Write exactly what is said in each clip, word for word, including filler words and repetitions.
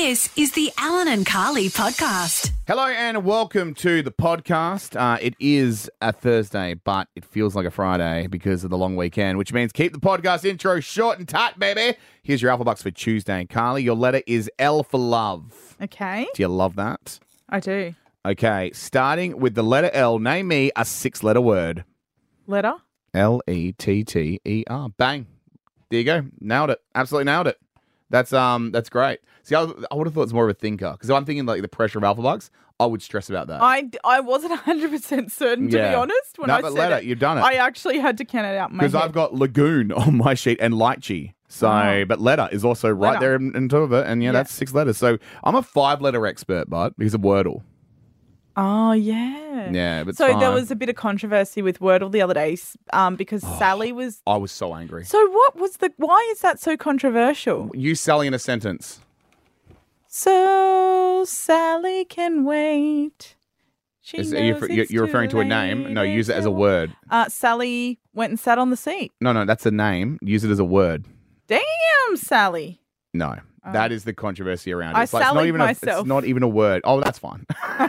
This is the Alan and Carly podcast. Hello and welcome to the podcast. Uh, it is a Thursday, but it feels like a Friday because of the long weekend, which means keep the podcast intro short and tight, baby. Here's your Alpha Bucks for Tuesday. Carly, your letter is L for love. Okay. Do you love that? I do. Okay, starting with the letter L, name me a six-letter word. Letter? L E T T E R. Bang. There you go. Nailed it. Absolutely nailed it. That's um, that's great. See, I, I would have thought it's more of a thinker because I'm thinking like the pressure of Alpha Bucks. I would stress about that. I, I wasn't one hundred percent certain, to Yeah. be honest, when No, I but said letter, it. you've done it. I actually had to count it out in my head. Because I've got Lagoon on my sheet and Lychee. So, Oh. but letter is also right Letter. there in, in top of it. And yeah, Yeah. that's six letters. So I'm a five-letter expert, bud, because of Wordle. Oh, yeah. Yeah, but So there fine. was a bit of controversy with Wordle the other day um, because Sally was... I was so angry. So what was the... Why is that so controversial? Use Sally in a sentence. So Sally can wait. She Is- knows are you, you're, it's you're referring to a too name? late, No, use it as a it's word. Uh, Sally went and sat on the seat. No, no, that's a name. Use it as a word. Damn, Sally. No, that is the controversy around it. I It's, like, it's not sallied even a, myself. it's not even a word. Oh, that's fine.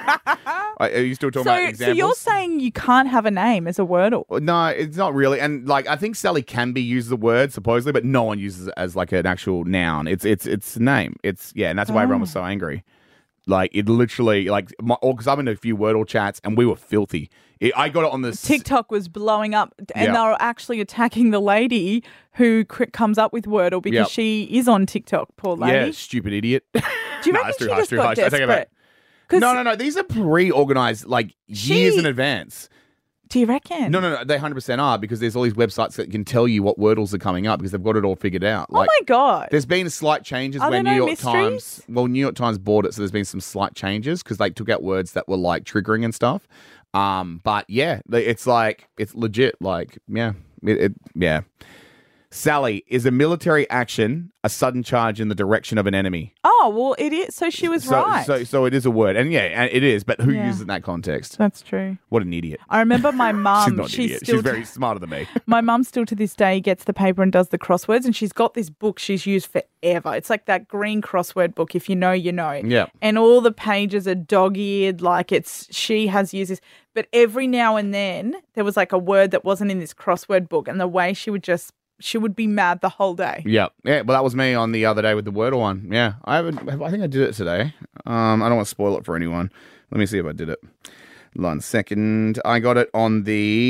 Are you still talking So, about so examples? you're saying you can't have a name as a Wordle? No, it's not really. And like I think Sally can be used as a word supposedly, but no one uses it as like an actual noun. It's it's it's a name. It's yeah, and that's why everyone was so angry. Like it literally like because I'm in a few Wordle chats and we were filthy. It, I got it on this TikTok was blowing up, and Yeah. they were actually attacking the lady who cr- comes up with Wordle because Yep. she is on TikTok. Poor lady. Yeah, stupid idiot. Do you No, reckon it's too she harsh, just too got harsh. I take it back. desperate? 'Cause- No, no, no. These are pre-organized like years She- in advance. Do you reckon? No, no, no. They one hundred percent are because there's all these websites that can tell you what Wordles are coming up because they've got it all figured out. Oh Like, my god. There's been slight changes Are where there New no York mysteries? Times, well, New York Times bought it, so there's been some slight changes because they took out words that were like triggering and stuff. Um, but yeah, it's like it's legit. Like, yeah, it, it yeah. Sally is a military action, a sudden charge in the direction of an enemy. Oh well, it is. So she was so, right. So, so it is a word, and yeah, and it is. But who Yeah. uses it in that context? That's true. What an idiot! I remember my She's mum. not an she's idiot. still She's very smarter than me. My mum still to this day gets the paper and does the crosswords, and she's got this book she's used forever. It's like that green crossword book, if you know, you know. Yeah. And all the pages are dog-eared, like it's, she has used this. But every now and then, there was like a word that wasn't in this crossword book, and the way she would just, she would be mad the whole day. Yeah, yeah. Well, that was me on the other day with the Wordle one. Yeah, I haven't. I think I did it today. Um, I don't want to spoil it for anyone. Let me see if I did it. One second. I got it on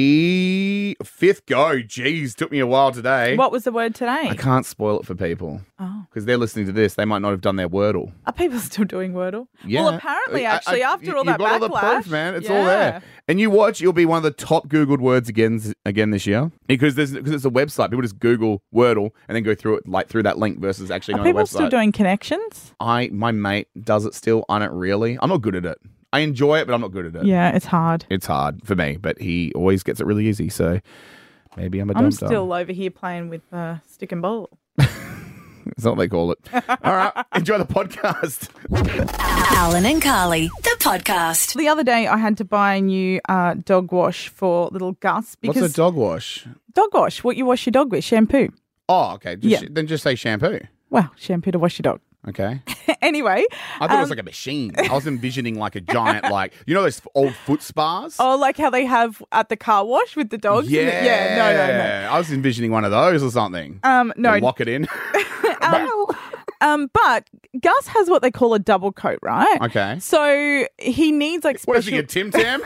the fifth go. Jeez, took me a while today. What was the word today? I can't spoil it for people Oh. because they're listening to this. They might not have done their Wordle. Are people still doing Wordle? Yeah. Well, apparently, I- I- actually, after you- all that you've got backlash. all the proof, man. It's all yeah. there. And you watch, you'll be one of the top Googled words again again this year because there's because it's a website. People just Google Wordle and then go through it like through that link versus actually Are going on the people website. still doing connections? I my mate does it still. I don't really. I'm not good at it. I enjoy it, but I'm not good at it. Yeah, it's hard. It's hard for me, but he always gets it really easy. So maybe I'm a dumb I'm dumb. still over here playing with uh, stick and ball. It's not what they call it. All right, enjoy the podcast. Alan and Carly, the podcast. The other day, I had to buy a new uh, dog wash for little Gus because What's a dog wash? dog wash, what you wash your dog with, shampoo. Oh, okay. Just, Yeah. Then just say shampoo. Well, shampoo to wash your dog. Okay. Anyway, I thought it was um, like a machine. I was envisioning like a giant, like you know those old foot spas. oh, like how they have at the car wash with the dogs. yeah, And the- yeah, no, no, no. I was envisioning one of those or something. Um, no, And lock it in. um, um, but Gus has what they call a double coat, right? Okay. So he needs like What is he, special. a Tim Tam?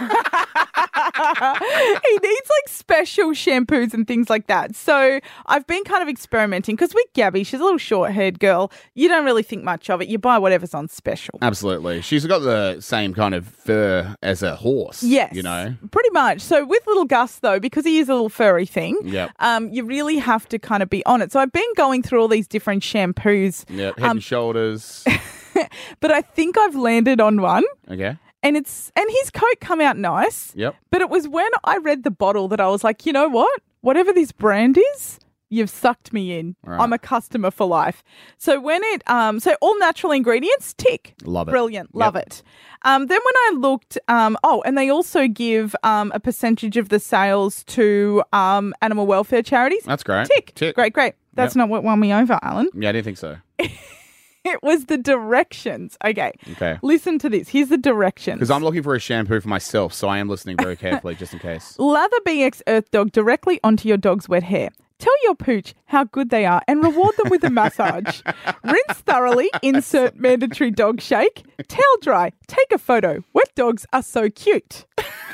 he needs like special shampoos and things like that. So I've been kind of experimenting because with Gabby, she's a little short-haired girl. You don't really think much of it. You buy whatever's on special. Absolutely. She's got the same kind of fur as a horse. Yes, You know? pretty much. So with little Gus, though, because he is a little furry thing, Yep. um, you really have to kind of be on it. So I've been going through all these different shampoos, Yep. Head Um, and shoulders. but I think I've landed on one. Okay. And it's and his coat come out nice. Yep. But it was when I read the bottle that I was like, you know what? Whatever this brand is, you've sucked me in. Right. I'm a customer for life. So when it um so all natural ingredients, tick. Love it. Brilliant. Love Yep. it. Um then when I looked um oh, and they also give um a percentage of the sales to um animal welfare charities. That's great. Tick. Tick. Great, great. That's Yep. not what won me over, Alan. Yeah, I didn't think so. It was the directions. Okay. Okay. Listen to this. Here's the directions. Because I'm looking for a shampoo for myself, so I am listening very carefully just in case. Lather B X Earth Dog directly onto your dog's wet hair. Tell your pooch how good they are and reward them with a massage. Rinse thoroughly, insert mandatory dog shake. Towel dry, take a photo. Wet dogs are so cute.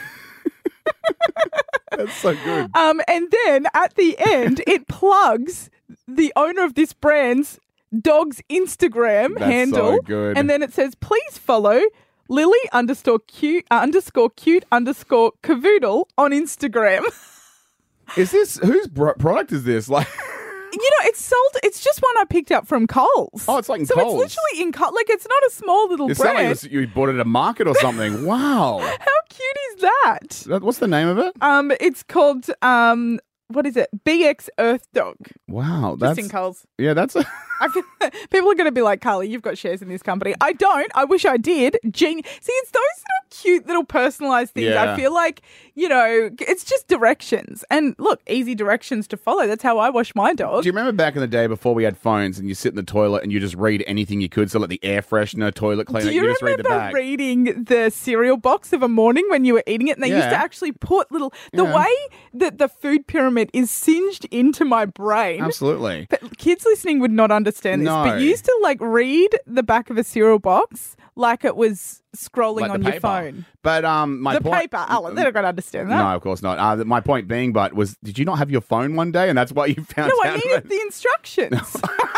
That's so good. Um, and then at the end, it plugs the owner of this brand's dog's Instagram That's handle. so good. And then it says, please follow Lily underscore cute uh, underscore cute underscore cavoodle on Instagram. Is this, whose bro- product is this? Like, You know, it's sold. It's just one I picked up from Coles. Oh, it's like in so Coles. it's literally in Coles. Like, it's not a small little it sounds brand. like you bought it at a market or something. Wow. How cute is that? That- What's the name of it? Um, it's called um, what is it? B X Earth Dog. Wow. Just That's, in Coles. yeah, that's a... I feel people are going to be like, Carly, you've got shares in this company. I don't. I wish I did. Genius. See, it's those little cute little personalized things. Yeah. I feel like, you know, it's just directions. And look, easy directions to follow. That's how I wash my dog. Do you remember back in the day before we had phones and you sit in the toilet and you just read anything you could? So like the air freshener, toilet cleaner, Do you, you just read the remember back. reading the cereal box of a morning when you were eating it? And they used Yeah. to actually put little, the Yeah. way that the food pyramid is singed into my brain. Absolutely. But kids listening would not understand this. No. But you used to like read the back of a cereal box like it was scrolling Like on the your paper. phone. But um, my the point, paper, Alan, they're not going to understand that. No, of course not. Uh, my point being, but was, did you not have your phone one day, and that's why you found No, out? I needed about- the instructions.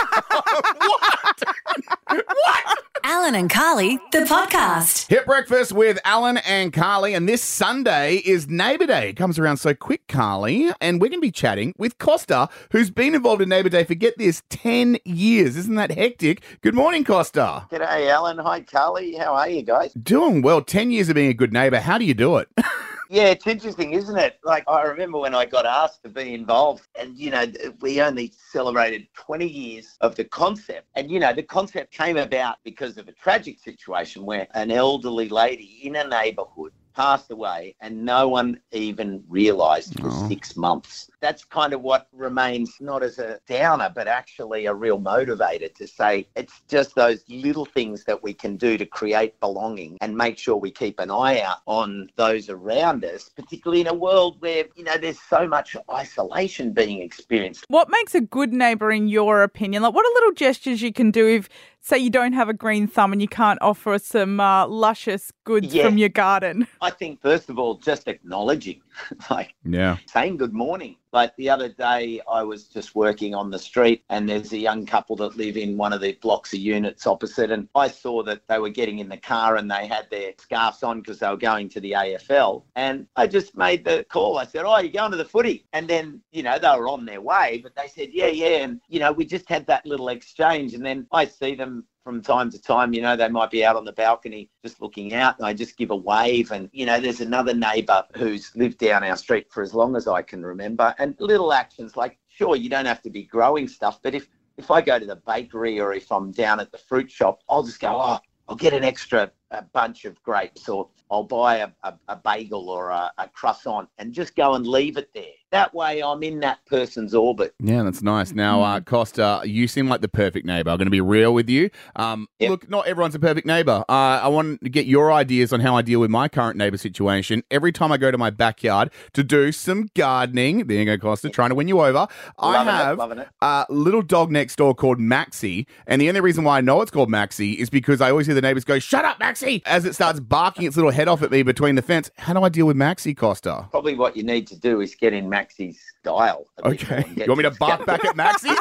Alan and Carly, the podcast. Hit Breakfast with Alan and Carly, and this Sunday is Neighbour Day. It comes around so quick, Carly, and we're going to be chatting with Costa, who's been involved in Neighbour Day for, get this, ten years. Isn't that hectic? Good morning, Costa. G'day, Alan. Hi, Carly. How are you guys? Doing well. ten years of being a good neighbour. How do you do it? Yeah, it's interesting, isn't it? Like, I remember when I got asked to be involved, and, you know, we only celebrated twenty years of the concept. And, you know, the concept came about because of a tragic situation where an elderly lady in a neighbourhood passed away and no one even realised for Oh. six months. That's kind of what remains not as a downer, but actually a real motivator to say it's just those little things that we can do to create belonging and make sure we keep an eye out on those around us, particularly in a world where, you know, there's so much isolation being experienced. What makes a good neighbour in your opinion? Like, what are little gestures you can do if, say, you don't have a green thumb and you can't offer some uh, luscious goods Yeah. from your garden? I think, first of all, just acknowledging, like, Yeah. saying good morning. Like the other day, I was just working on the street and there's a young couple that live in one of the blocks of units opposite, and I saw that they were getting in the car and they had their scarves on because they were going to the A F L. And I just made the call. I said, oh, you're going to the footy? And then, you know, they were on their way, but they said, yeah, yeah. And, you know, we just had that little exchange. And then I see them from time to time, you know, they might be out on the balcony just looking out and I just give a wave. And, you know, there's another neighbour who's lived down our street for as long as I can remember. And little actions like, sure, you don't have to be growing stuff, but if, if I go to the bakery or if I'm down at the fruit shop, I'll just go, oh, I'll get an extra a bunch of grapes, or I'll buy a, a, a bagel or a, a croissant and just go and leave it there. That way I'm in that person's orbit. Yeah, that's nice. Now, uh, Costa, you seem like the perfect neighbour. I'm going to be real with you. Um, Yep. Look, not everyone's a perfect neighbour. Uh, I want to get your ideas on how I deal with my current neighbour situation. Every time I go to my backyard to do some gardening, there you go, Costa, trying to win you over, I Loving it, have loving it. a little dog next door called Maxie. And the only reason why I know it's called Maxie is because I always hear the neighbours go, shut up, Maxie, as it starts barking its little head off at me between the fence. How do I deal with Maxie, Costa? Probably what you need to do is get in Maxie's style. a bit more Okay. and You get want me to this bark go- back at Maxie?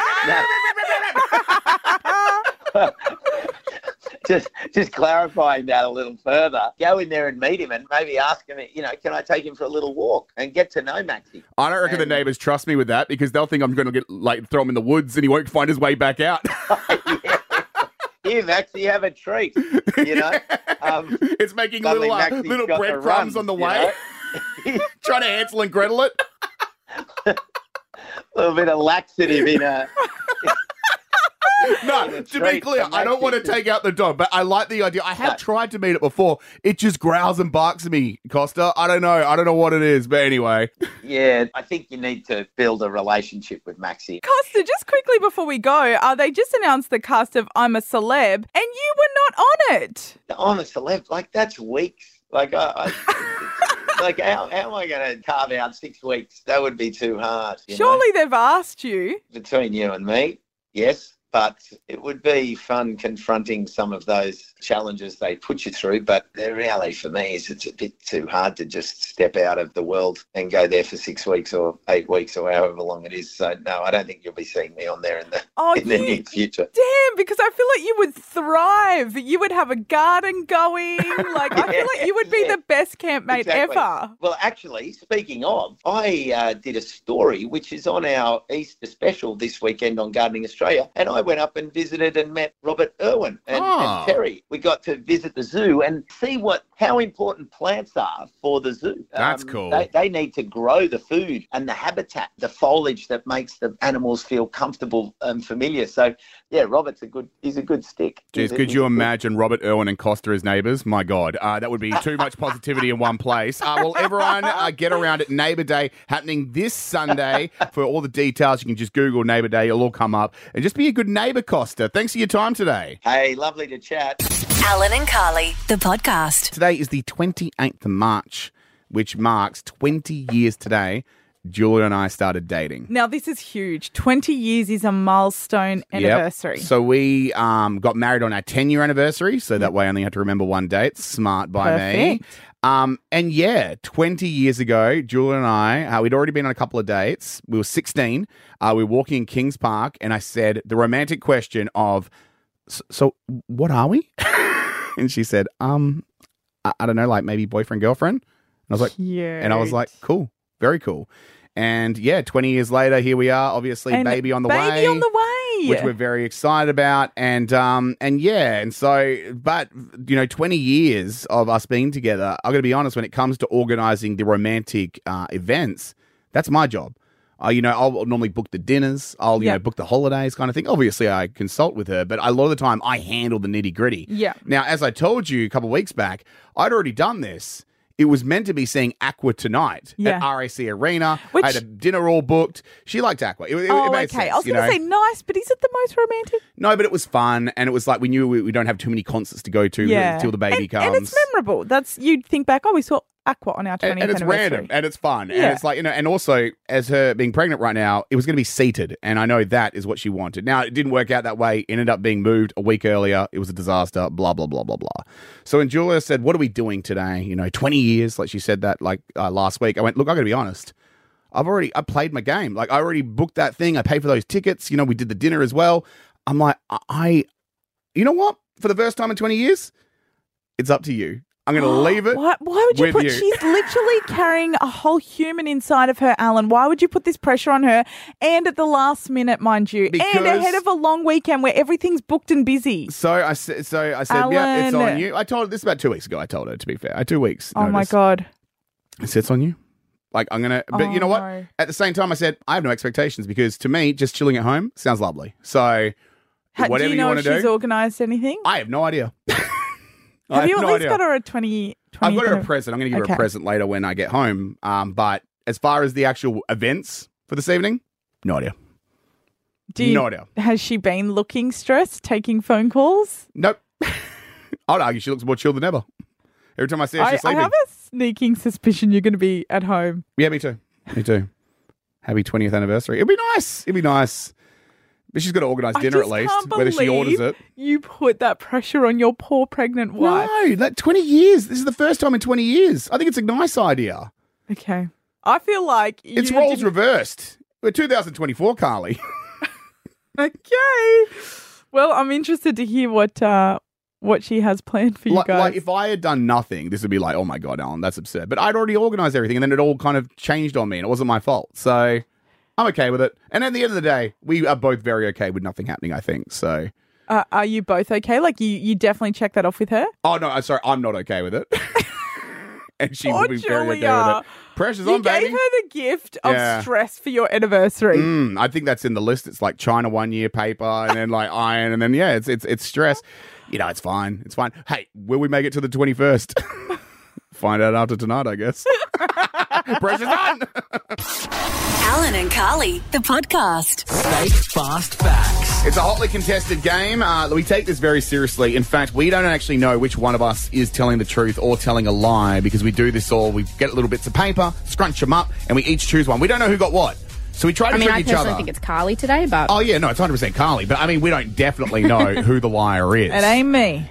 just just clarifying that a little further. Go in there and meet him and maybe ask him, you know, can I take him for a little walk and get to know Maxie? I don't reckon the And- neighbours trust me with that because they'll think I'm going to get like throw him in the woods and he won't find his way back out. Yeah. Here, Maxie, have a treat, you know. Um, It's making suddenly little uh, Maxie's little got the breadcrumbs runs, on the you way. know. Trying to Hansel and Gretel it. A little bit of laxative in a No, In a to be treat clear, for I don't want to Maxie. take out the dog, but I like the idea. I have No. tried to meet it before. It just growls and barks at me, Costa. I don't know. I don't know what it is, but anyway. Yeah, I think you need to build a relationship with Maxie. Costa, just quickly before we go, uh, they just announced the cast of I'm a Celeb, and you were not on it. I'm a celeb. Like, that's weeks. Like, I, I like how, how am I going to carve out six weeks? That would be too hard. you know? Surely they've asked you. Between you and me, yes. But it would be fun confronting some of those challenges they put you through. But the reality for me is it's a bit too hard to just step out of the world and go there for six weeks or eight weeks or however long it is. So, no, I don't think you'll be seeing me on there in the, Oh, in the you- near future. Damn, because I feel like you would thrive. You would have a garden going. Like, I feel like you would be Yeah. the best campmate Exactly. ever. Well, actually, speaking of, I uh, did a story which is on our Easter special this weekend on Gardening Australia, and I went up and visited and met Robert Irwin and, Oh. and Terry. We got to visit the zoo and see what how important plants are for the zoo. That's cool. They, they need to grow the food and the habitat, the foliage that makes the animals feel comfortable and familiar. So, yeah, Robert's a good. He's a good stick. Jeez, He's a- could he's you a good- imagine Robert Irwin and Costa as neighbours? My God, uh, that would be too much positivity in one place. Uh, well, everyone, uh, get around it. Neighbour Day happening this Sunday. For all the details, you can just Google Neighbour Day. It'll all come up. And just be a good neighbour, Costa. Thanks for your time today. Hey, lovely to chat. Alan and Carly, the podcast. Today is the twenty-eighth of March, which marks twenty years today. Julia and I started dating. Now, this is huge. twenty years is a milestone Yep. anniversary. So we um, got married on our ten-year anniversary, so that way I only have to remember one date. Smart by me. Perfect. Um, and yeah, twenty years ago, Julia and I, uh, we'd already been on a couple of dates. We were sixteen. Uh, we were walking in Kings Park, and I said the romantic question of, "So, so what are we?" And she said, um, I, I don't know, like maybe boyfriend, girlfriend. And I was like, Yeah. and I was like, cool, very cool. And yeah, twenty years later, here we are, obviously, And baby on the baby way. on the way. Which we're very excited about. And um and yeah, and so but you know, twenty years of us being together, I'm gonna be honest, when it comes to organizing the romantic uh events, that's my job. Uh, you know, I'll normally book the dinners, I'll, you Yeah. know, book the holidays kind of thing. Obviously I consult with her, but a lot of the time I handle the nitty gritty. Yeah. Now, as I told you a couple of weeks back, I'd already done this. It was meant to be seeing Aqua tonight Yeah. at R A C Arena. Which- I had a dinner all booked. She liked Aqua. It, it, Oh, it made okay. sense, I was you going to know? say nice, but is it the most romantic? No, but it was fun, and it was like we knew we, we don't have too many concerts to go to Yeah. until the baby and, comes. And it's memorable. That's you'd think back, oh, we saw Aqua on our twentieth and, and it's anniversary. random, and it's fun, and Yeah. it's like, you know, and also as her being pregnant right now, it was going to be seated, and I know that is what she wanted. Now it didn't work out that way. It ended up being moved a week earlier. It was a disaster. Blah blah blah blah blah. So when Julia said, "What are we doing today?" You know, twenty years, like she said that like uh, last week. I went, "Look, I got to be honest. I've already I played my game. Like I already booked that thing. I paid for those tickets. You know, we did the dinner as well. I'm like, I, I you know what? For the first time in twenty years, it's up to you. I'm going to leave it." Why, why would you with put? you. She's literally carrying a whole human inside of her, Alan. Why would you put this pressure on her? And at the last minute, mind you, and Because- ahead of a long weekend where everything's booked and busy. So I said, so I said, yeah, it's Alan. on you. I told her this about two weeks ago. I told her, to be fair, I two weeks. Oh my notice. god! I said, it's on you. Like I'm gonna, but Oh, you know what? no. At the same time, I said I have no expectations because to me, just chilling at home sounds lovely. So Ha- whatever do you know want if to she's do, organised anything? I have no idea. I Have you at no least idea. got her a twenty? I've twenty got her a present. I'm going to give her Okay. a present later when I get home. Um, but as far as the actual events for this evening, no idea. Do you, no idea. Has she been looking stressed, taking phone calls? Nope. I'd argue she looks more chill than ever. Every time I see her, I, she's I sleeping. have a sneaking suspicion you're going to be at home. Yeah, me too. Me too. Happy twentieth anniversary. It'd be nice. It'd be nice. But she's got to organise I dinner at just least, can't whether she orders believe it. You put that pressure on your poor pregnant wife. No, like twenty years. This is the first time in twenty years. I think it's a nice idea. Okay. I feel like It's you roles didn't- reversed. We're two thousand twenty-four, Carly. Okay. Well, I'm interested to hear what uh, what she has planned for you like, guys. like, if I had done nothing, this would be like, oh my God, Alan, that's absurd. But I'd already organised everything, and then it all kind of changed on me, and it wasn't my fault. So I'm okay with it. And at the end of the day, we are both very okay with nothing happening, I think. So, uh, are you both okay? Like you, you definitely check that off with her? oh no, I'm sorry, I'm not okay with it. And she Poor will be very okay with Julia. it. Pressure's You on, baby. gave her the gift of Yeah. stress for your anniversary. Mm, I think that's in the list. It's like China one year paper and then like iron and then, yeah, it's it's it's stress. You know, it's fine. It's fine. Hey, will we make it to the twenty-first? Find out after tonight, I guess. Pressure's on. Alan and Carly, the podcast. Fake fast facts. It's a hotly contested game. Uh, we take this very seriously. In fact, we don't actually know which one of us is telling the truth or telling a lie because we do this all. We get little bits of paper, scrunch them up, and we each choose one. We don't know who got what. So we try to I mean, trick I each personally other. think it's Carly today, but Oh, yeah, no, it's one hundred percent Carly. But, I mean, we don't definitely know who the liar is. It ain't me.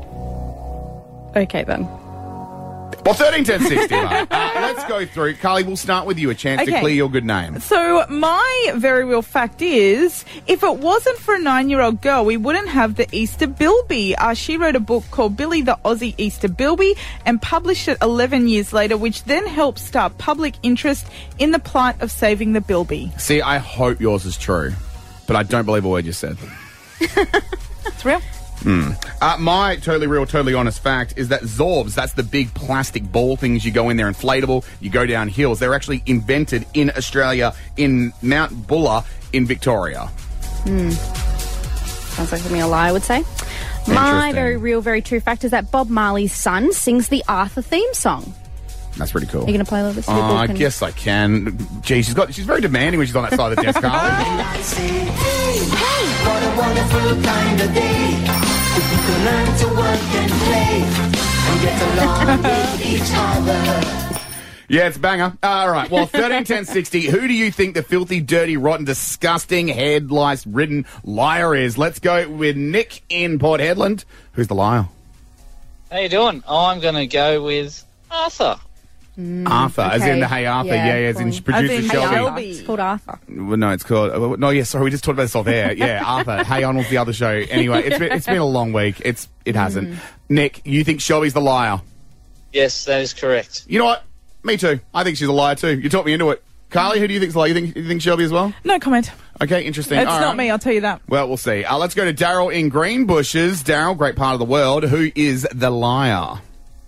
okay then. Well, thirteen ten sixty, mate. Uh, let's go through. Carly, we'll start with you. A chance to Okay. clear your good name. So my very real fact is, if it wasn't for a nine-year-old girl, we wouldn't have the Easter Bilby. Uh, she wrote a book called Billy the Aussie Easter Bilby and published it eleven years later, which then helped start public interest in the plight of saving the Bilby. See, I hope yours is true, but I don't believe a word you said. It's real. Uh, my totally real, totally honest fact is that Zorbs, that's the big plastic ball things you go in there, inflatable, you go down hills. They're actually invented in Australia, in Mount Buller in Victoria. Sounds like something a lie would say. My Interesting. very real, very true fact is that Bob Marley's son sings the Arthur theme song. That's pretty cool. Are you going to play a little bit? So Oh, people I can- guess I can. Gee, she's got. She's very demanding when she's on that side of the desk, Carly. I say, hey, hey, what a wonderful kind of day. If we could learn to work and play and get along with each other. Yeah, it's a banger. All right. Well, thirteen ten sixty. Who do you think the filthy, dirty, rotten, disgusting, head lice ridden liar is? Let's go with Nick in Port Hedland. Who's the liar? How you doing? I'm going to go with Arthur. Arthur, as in okay. the Hey Arthur. Yeah, Yeah, yeah, as in cool. producer As in Hey Shelby. Arthur. Arthur. It's called Arthur. Well, no, it's called. uh, No, yeah, sorry, we just talked about this off air. Yeah, Arthur. Hey Arnold's the other show. Anyway, it's been it's been a long week. It's it hasn't. Nick, you think Shelby's the liar? Yes, that is correct. You know what? Me too. I think she's a liar too. You talked me into it. Carly, who do you think's the liar? You think you think Shelby as well? No comment. Okay, interesting. It's All not right. me, I'll tell you that. Well, we'll see. Uh, let's go to Daryl in Greenbushes. Daryl, great part of the world. Who is the liar?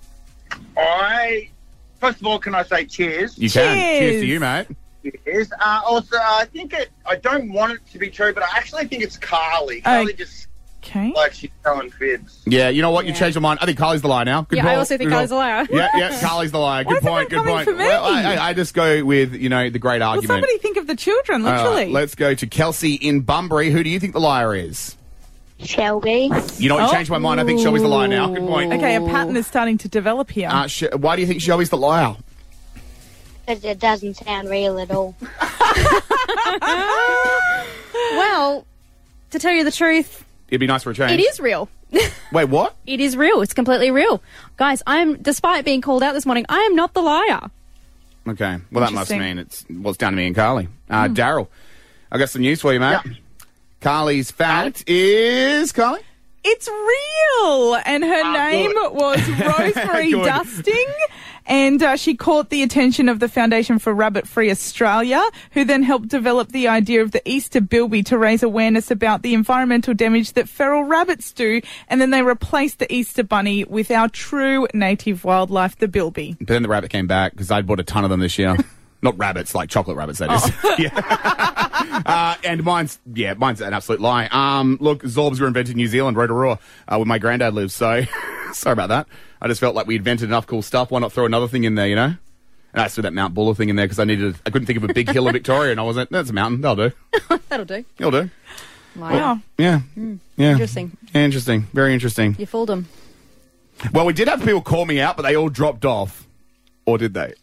I first of all, can I say cheers? You can. Cheers. Cheers to you, mate. Cheers. Uh, also, I think it. I don't want it to be true, but I actually think it's Carly. Carly just Okay. like she's telling fibs. Yeah, you know what? You Yeah. changed your mind. I think Carly's the liar now. Good Yeah, call. I also think Good Carly's call. a liar. Yeah, yeah, Carly's the liar. Why Good is point. everyone Good coming point. for me? Well, I, I, I just go with you know the great Well, argument. somebody think of the children, All right, literally. let's go to Kelsey in Bunbury. Who do you think the liar is? Shelby. You know what? You Oh. changed my mind. I think Shelby's the liar now. Good point. Okay, a pattern is starting to develop here. Uh, Sh- why do you think Shelby's the liar? Because it doesn't sound real at all. Well, to tell you the truth, It'd be nice for a change. it is real. Wait, what? It is real. It's completely real. Guys, I'm, despite being called out this morning, I am not the liar. Okay. Well, that must Interesting. mean it's well, it's down to me and Carly. Uh, Daryl, I got some news for you, mate. Carly's fact is Carly. It's real, and her Ah, name good. was Rosemary Good. Dusting, and uh, she caught the attention of the Foundation for Rabbit Free Australia, who then helped develop the idea of the Easter Bilby to raise awareness about the environmental damage that feral rabbits do, and then they replaced the Easter Bunny with our true native wildlife, the Bilby. But then the rabbit came back because I bought a ton of them this year. Not rabbits, like chocolate rabbits, that is. Oh. yeah. uh, and mine's, yeah, mine's an absolute lie. Um, look, Zorbs were invented in New Zealand, Rotorua, uh, where my granddad lives. So, sorry about that. I just felt like we invented enough cool stuff. Why not throw another thing in there, you know? And I threw that Mount Buller thing in there because I needed, I couldn't think of a big hill in Victoria, and I wasn't, that's a mountain, that'll do. That'll do. It'll do. Liar. Wow. Yeah. Yeah. Interesting. Interesting. Very interesting. You fooled him. Well, we did have people call me out, but they all dropped off. Or did they?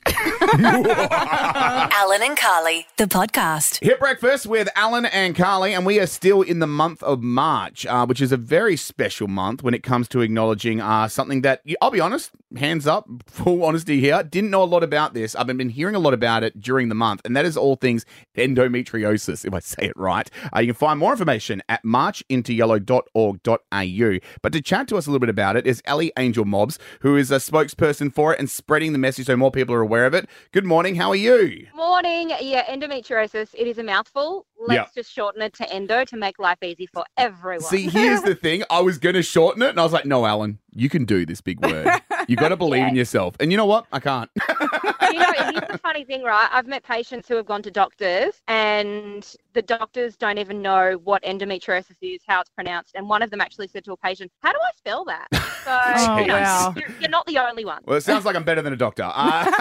Alan and Carly, the podcast. Hit breakfast with Alan and Carly, and we are still in the month of March, uh, which is a very special month when it comes to acknowledging uh, something that, I'll be honest, hands up, full honesty here, didn't know a lot about this. I've been hearing a lot about it during the month, and that is all things endometriosis, if I say it right. Uh, you can find more information at march into yellow dot org dot a u. But to chat to us a little bit about it is Ellie Angel Mobs, who is a spokesperson for it and spreading the message so more people are aware of it. Good morning, how are you? Morning. Yeah, endometriosis, it is a mouthful. Let's Yeah. just shorten it to endo to make life easy for everyone. See, here's the thing. I was going to shorten it, and I was like, no, Alan, you can do this big word. You got to believe Yeah. in yourself. And you know what? I can't. You know, here's the funny thing, right? I've met patients who have gone to doctors and the doctors don't even know what endometriosis is, how it's pronounced. And one of them actually said to a patient, how do I spell that? So, Oh, you know, wow. you're, you're not the only one. Well, it sounds like I'm better than a doctor.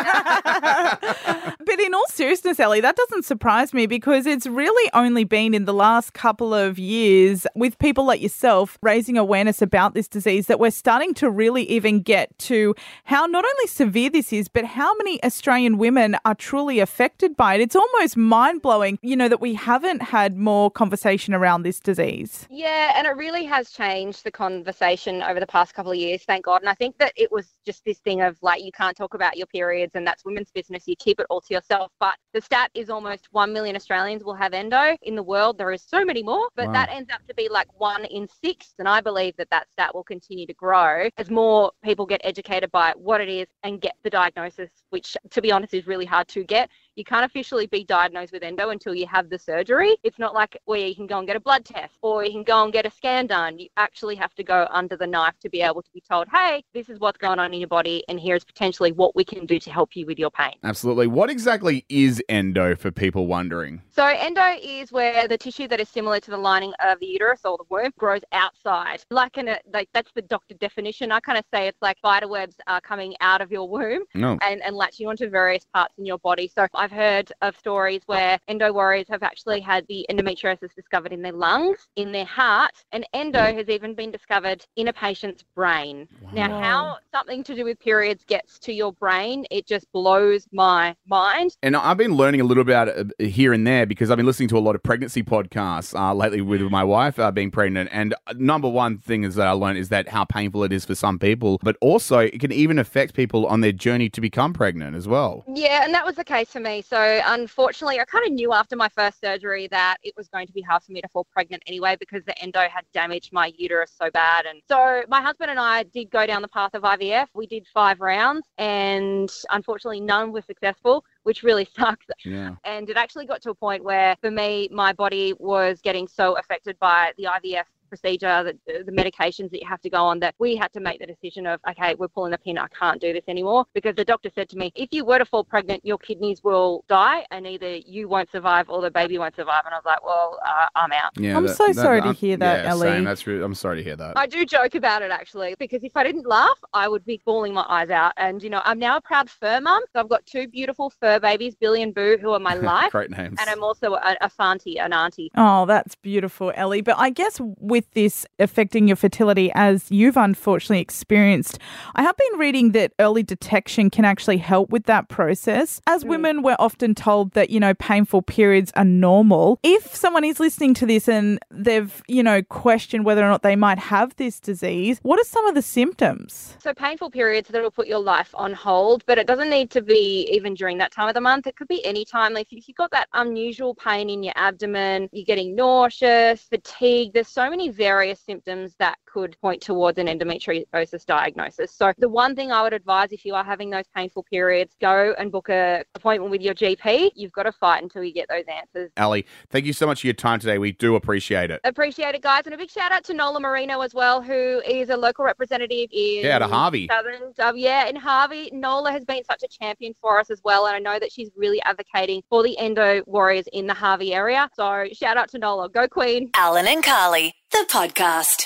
Uh, But in all seriousness, Ellie, that doesn't surprise me because it's really only been in the last couple of years with people like yourself raising awareness about this disease that we're starting to really even get to how not only severe this is, but how many Australian women are truly affected by it. It's almost mind-blowing, you know, that we haven't had more conversation around this disease. Yeah, and it really has changed the conversation over the past couple of years, thank God. And I think that it was just this thing of like, you can't talk about your periods and that's women's business. You keep it all to yourself. But the stat is almost one million Australians will have endo. In the world, there is so many more, but Wow. that ends up to be like one in six. And I believe that that stat will continue to grow as more people get educated by what it is and get the diagnosis, which to be honest is really hard to get. You can't officially be diagnosed with endo until you have the surgery. It's not like where you can go and get a blood test or you can go and get a scan done. You actually have to go under the knife to be able to be told, hey, this is what's going on in your body and here's potentially what we can do to help you with your pain. absolutely. What exactly is endo for people wondering? So endo is where the tissue that is similar to the lining of the uterus or the womb grows outside. Like, in a, like that's the doctor definition. I kind of say it's like spider webs are coming out of your womb No. and, and latching onto various parts in your body. So I've heard of stories where endo warriors have actually had the endometriosis discovered in their lungs, in their heart, and endo has even been discovered in a patient's brain. Now, how something to do with periods gets to your brain, it just blows my mind. And I've been learning a little about it uh, here and there because I've been listening to a lot of pregnancy podcasts uh, lately with my wife uh, being pregnant. And number one thing is that I learned is that how painful it is for some people, but also it can even affect people on their journey to become pregnant as well. Yeah, and that was the case for me. So unfortunately, I kind of knew after my first surgery that it was going to be hard for me to fall pregnant anyway because the endo had damaged my uterus so bad. And so my husband and I did go down the path of I V F. We did five rounds and unfortunately none were successful, which really sucks. Yeah. And it actually got to a point where for me, my body was getting so affected by the I V F procedure, the, the medications that you have to go on, that we had to make the decision of, okay, we're pulling the pin. I can't do this anymore because the doctor said to me, if you were to fall pregnant, your kidneys will die and either you won't survive or the baby won't survive. And I was like, well, uh, I'm out. Yeah, I'm so sorry to hear that, yeah, Ellie. Same. That's re- I'm sorry to hear that. I do joke about it actually because if I didn't laugh, I would be bawling my eyes out. And, you know, I'm now a proud fur mum. So I've got two beautiful fur babies, Billy and Boo, who are my life. Great names. And I'm also a, a fanti, an auntie. Oh, that's beautiful, Ellie. But I guess with this affecting your fertility, as you've unfortunately experienced, I have been reading that early detection can actually help with that process. As Mm. women, we're often told that, you know, painful periods are normal. If someone is listening to this and they've, you know, questioned whether or not they might have this disease, what are some of the symptoms? So painful periods that'll put your life on hold, but it doesn't need to be even during that time of the month. It could be any time. Like if you've got that unusual pain in your abdomen, you're getting nauseous, fatigue, there's so many various symptoms that could point towards an endometriosis diagnosis. So the one thing I would advise if you are having those painful periods, go and book an appointment with your G P. You've got to fight until you get those answers. Ali, thank you so much for your time today. We do appreciate it. Appreciate it, guys. And a big shout out to Nola Marino as well, who is a local representative in Yeah, out of Harvey. Southern, uh, yeah, in Harvey. Nola has been such a champion for us as well. And I know that she's really advocating for the endo warriors in the Harvey area. So shout out to Nola. Go Queen. Alan and Carly, the podcast.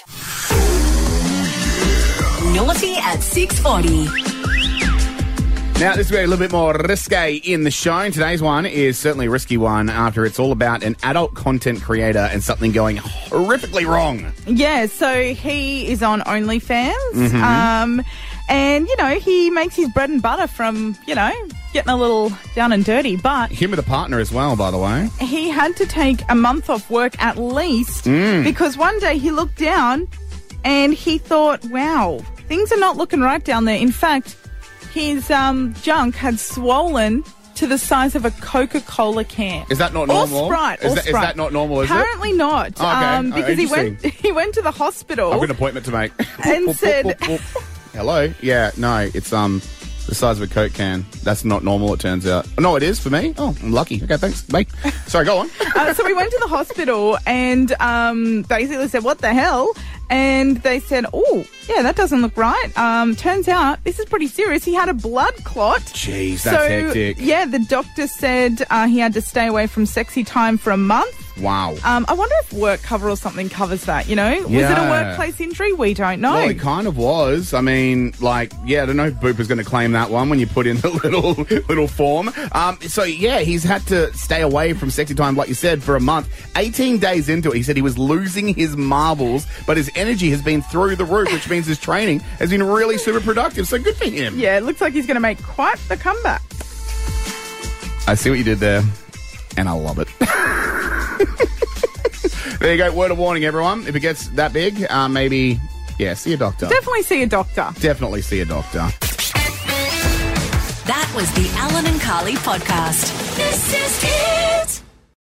Naughty at six forty. Now, this is a little bit more risque in the show. Today's one is certainly a risky one after it's all about an adult content creator and something going horrifically wrong. Yeah, so he is on OnlyFans. Mhm. Um, and, you know, he makes his bread and butter from, you know, getting a little down and dirty. But Him with a partner as well, by the way. he had to take a month off work at least Mm. because one day he looked down and he thought, wow, things are not looking right down there. In fact, his um, junk had swollen to the size of a Coca-Cola can. Is that not Or normal? Sprite, Is or that, is Sprite. that not normal, is it? Apparently not. Oh, okay. um, Oh, because he went he went to the hospital. I've got an appointment to make. And said- Hello? Yeah, no, it's um the size of a Coke can. That's not normal, it turns out. No, it is for me. Oh, I'm lucky. Okay, thanks. Bye. Sorry, go on. uh, so we went to the hospital and um, basically said, what the hell? and they said, oh, yeah, that doesn't look right. Um, turns out this is pretty serious. He had a blood clot. Jeez, that's so, hectic. Yeah, the doctor said uh, he had to stay away from sexy time for a month. Wow. Um, I wonder if work cover or something covers that, you know? Was Yeah. it a workplace injury? We don't know. Well, it kind of was. I mean, like, yeah, I don't know if Booper's going to claim that one when you put in the little little form. Um, so, yeah, he's had to stay away from sexy time, like you said, for a month. eighteen days into it, he said he was losing his marbles, but his energy has been through the roof, which means his training has been really super productive. So good for him. Yeah, it looks like he's going to make quite the comeback. I see what you did there, and I love it. There you go. Word of warning, everyone. If it gets that big, uh, maybe, yeah, see a doctor. Definitely see a doctor. Definitely see a doctor. That was the Alan and Carly podcast. This is Kids.